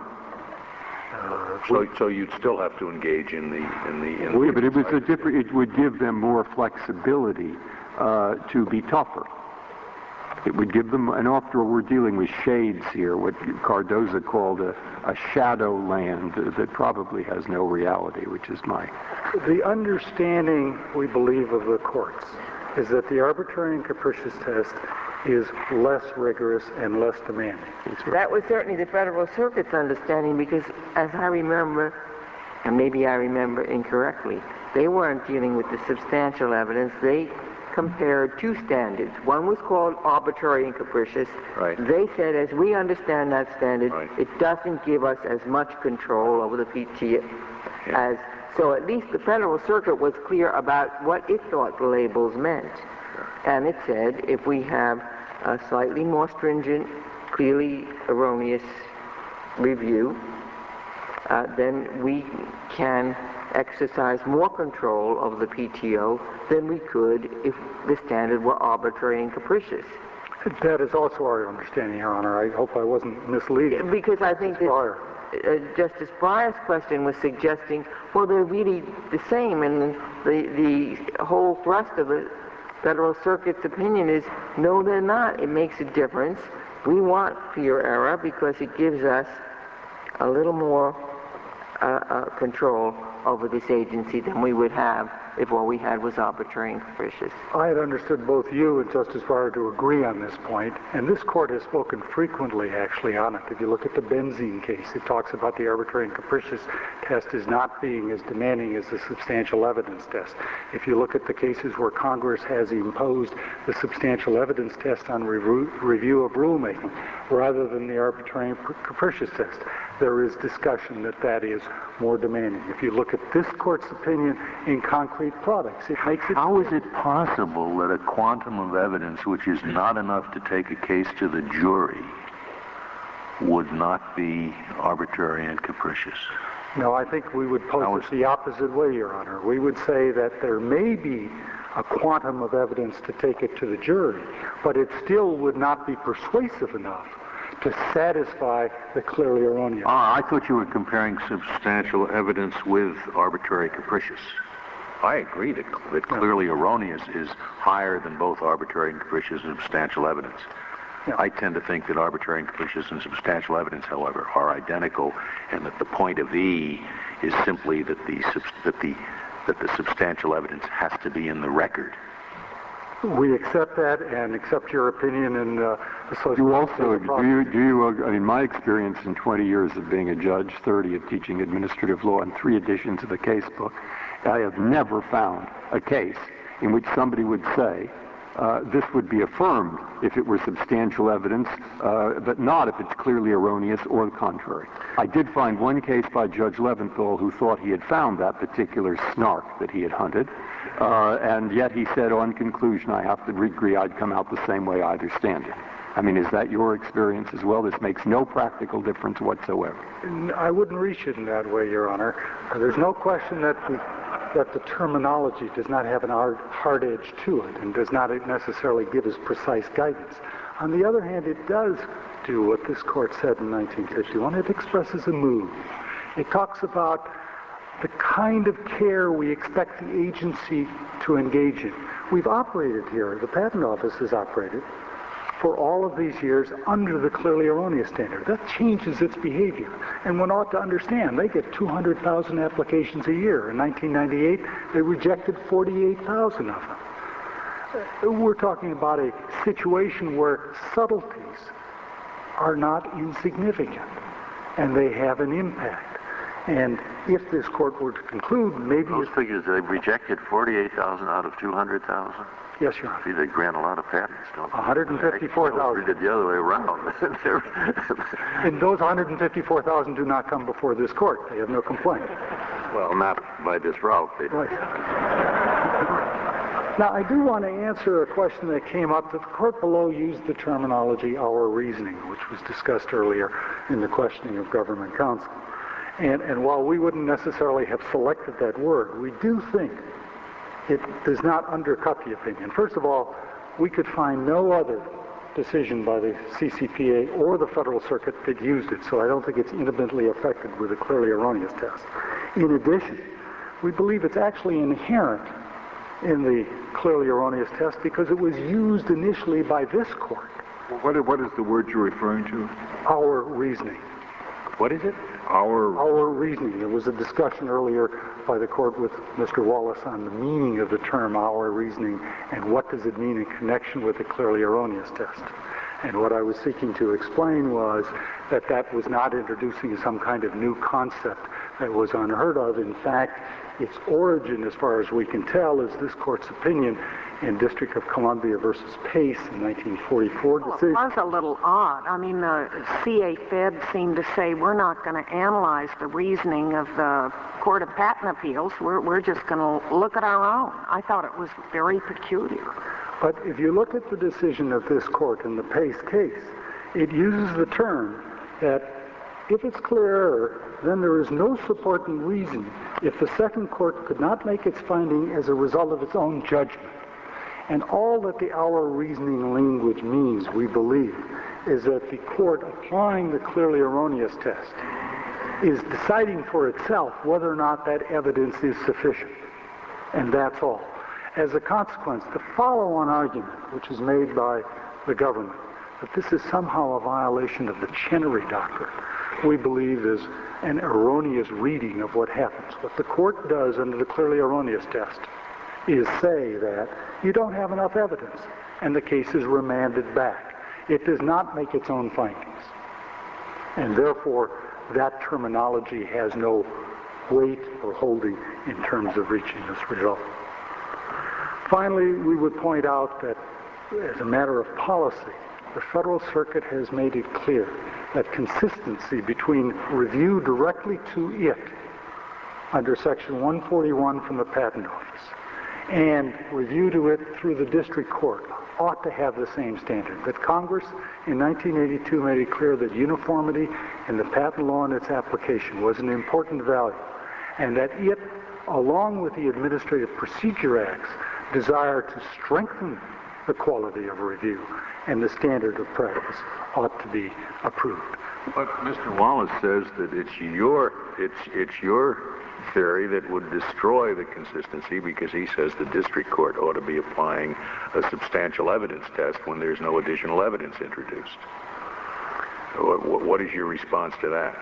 So you'd still have to engage in the. But it was a different. It would give them more flexibility to be tougher. It would give them, and after all, we're dealing with shades here, what Cardozo called a shadow land that probably has no reality, which is my. The understanding, we believe, of the courts is that the arbitrary and capricious test is less rigorous and less demanding. That was certainly the Federal Circuit's understanding because, as I remember, and maybe I remember incorrectly, they weren't dealing with the substantial evidence. They compared two standards. One was called arbitrary and capricious. Right. They said, as we understand that standard, it doesn't give us as much control over the PT as. So at least the Federal Circuit was clear about what it thought the labels meant. And it said if we have a slightly more stringent, clearly erroneous review, then we can exercise more control over the PTO than we could if the standard were arbitrary and capricious. That is also our understanding, Your Honor. I hope I wasn't misleading. Because I think that Justice Breyer's question was suggesting, well, they're really the same, and the whole thrust of the Federal Circuit's opinion is, no, they're not. It makes a difference. We want clear error because it gives us a little more control over this agency than we would have if all we had was arbitrary and capricious. I had understood both you and Justice Breyer to agree on this point, and this court has spoken frequently, actually, on it. If you look at the benzene case, it talks about the arbitrary and capricious test as not being as demanding as the substantial evidence test. If you look at the cases where Congress has imposed the substantial evidence test on review of rulemaking, rather than the arbitrary and capricious test, there is discussion that that is more demanding. If you look at this court's opinion in concrete products, it makes it... How is it possible that a quantum of evidence which is not enough to take a case to the jury would not be arbitrary and capricious? No, I think we would pose it the opposite way, Your Honor. We would say that there may be a quantum of evidence to take it to the jury, but it still would not be persuasive enough to satisfy the clearly erroneous. I thought you were comparing substantial evidence with arbitrary capricious. I agree that clearly erroneous is higher than both arbitrary and capricious and substantial evidence. Yeah. I tend to think that arbitrary and capricious and substantial evidence, however, are identical, and that the point of E is simply that the substantial evidence has to be in the record. We accept that and accept your opinion and associate. You also, in my experience in 20 years of being a judge, 30 of teaching administrative law, and 3 editions of the case book, I have never found a case in which somebody would say, this would be affirmed if it were substantial evidence, but not if it's clearly erroneous or the contrary. I did find one case by Judge Leventhal who thought he had found that particular snark that he had hunted, and yet he said on conclusion, I have to agree I'd come out the same way either standard. I mean, is that your experience as well? This makes no practical difference whatsoever. I wouldn't reach it in that way, Your Honor. There's no question that the terminology does not have an hard edge to it and does not necessarily give us precise guidance. On the other hand, it does do what this court said in 1951. It expresses a mood. It talks about the kind of care we expect the agency to engage in. We've operated here, the Patent Office has operated, for all of these years under the clearly erroneous standard. That changes its behavior. And one ought to understand, they get 200,000 applications a year. In 1998, they rejected 48,000 of them. We're talking about a situation where subtleties are not insignificant, and they have an impact. And if this court were to conclude, maybe... Those figures, they rejected 48,000 out of 200,000? Yes, Your Honor. See, they grant a lot of patents, don't they? 154,000. They did the other way around. And those 154,000 do not come before this court. They have no complaint. Well, not by this route. Right. Now, I do want to answer a question that came up. The court below used the terminology our reasoning, which was discussed earlier in the questioning of government counsel. And while we wouldn't necessarily have selected that word, we do think it does not undercut the opinion. First of all, we could find no other decision by the CCPA or the Federal Circuit that used it, so I don't think it's intimately affected with a clearly erroneous test. In addition, we believe it's actually inherent in the clearly erroneous test because it was used initially by this court. What is the word you're referring to? Our reasoning. What is it? Our reasoning. There was a discussion earlier by the court with Mr. Wallace on the meaning of the term our reasoning and what does it mean in connection with the clearly erroneous test. And what I was seeking to explain was that that was not introducing some kind of new concept that was unheard of. In fact, its origin, as far as we can tell, is this court's opinion in District of Columbia versus Pace in 1944. Well, it was a little odd. I mean, the CA Fed seemed to say, we're not going to analyze the reasoning of the Court of Patent Appeals. We're just going to look at our own. I thought it was very peculiar. But if you look at the decision of this court in the Pace case, it uses the term that if it's clear error, then there is no support in reason if the second court could not make its finding as a result of its own judgment. And all that the our reasoning language means, we believe, is that the court applying the clearly erroneous test is deciding for itself whether or not that evidence is sufficient. And that's all. As a consequence, the follow-on argument, which is made by the government, that this is somehow a violation of the Chenery Doctrine, we believe is an erroneous reading of what happens. What the court does under the clearly erroneous test is say that you don't have enough evidence, and the case is remanded back. It does not make its own findings. And therefore, that terminology has no weight or holding in terms of reaching this result. Finally, we would point out that as a matter of policy, the Federal Circuit has made it clear that consistency between review directly to it under Section 141 from the Patent Office and review to it through the district court ought to have the same standard. That Congress in 1982 made it clear that uniformity in the patent law and its application was an important value, and that it, along with the Administrative Procedure Act's desire to strengthen the quality of review and the standard of practice, ought to be approved. But Mr. Wallace says that it's your theory that would destroy the consistency because he says the district court ought to be applying a substantial evidence test when there's no additional evidence introduced. What is your response to that?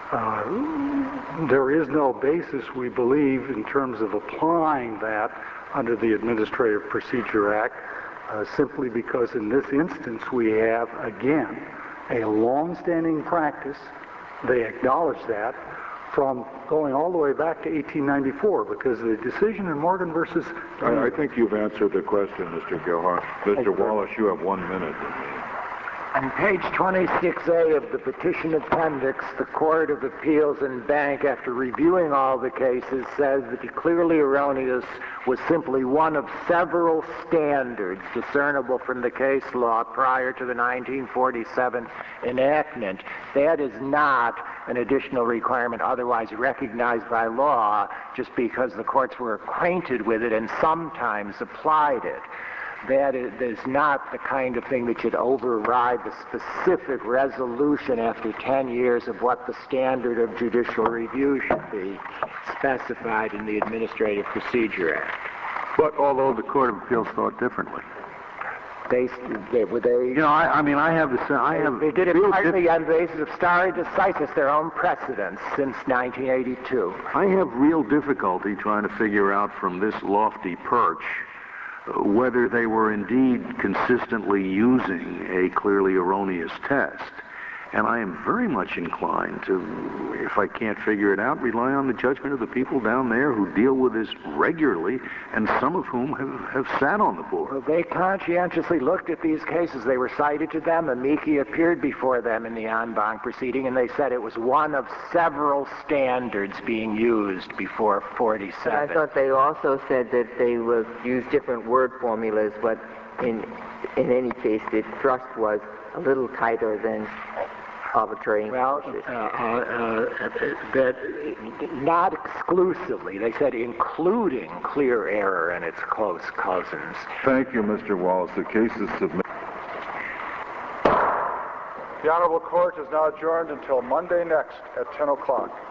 There is no basis, we believe, in terms of applying that under the Administrative Procedure Act, simply because in this instance we have, again, a long-standing practice, they acknowledge that, from going all the way back to 1894, because the decision in Morgan versus... I think you've answered the question, Mr. Gilhart. Mr. Wallace, you have 1 minute. On page 26A of the petition appendix, the Court of Appeals in Bank, after reviewing all the cases, says that the clearly erroneous was simply one of several standards discernible from the case law prior to the 1947 enactment. That is not an additional requirement otherwise recognized by law just because the courts were acquainted with it and sometimes applied it. That is not the kind of thing that should override the specific resolution after 10 years of what the standard of judicial review should be specified in the Administrative Procedure Act. But although the Court of Appeals thought differently. They did it partly on the basis of stare decisis, their own precedents since 1982. I have real difficulty trying to figure out from this lofty perch whether they were indeed consistently using a clearly erroneous test. And I am very much inclined to, if I can't figure it out, rely on the judgment of the people down there who deal with this regularly, and some of whom have sat on the board. Well, they conscientiously looked at these cases. They were cited to them. Amici appeared before them in the en banc proceeding, and they said it was one of several standards being used before 47. But I thought they also said that they would use different word formulas, but in any case, the thrust was a little tighter than arbitrary. Well, that not exclusively. They said including clear error and its close cousins. Thank you, Mr. Wallace. The case is submitted. The Honorable Court is now adjourned until Monday next at 10 o'clock.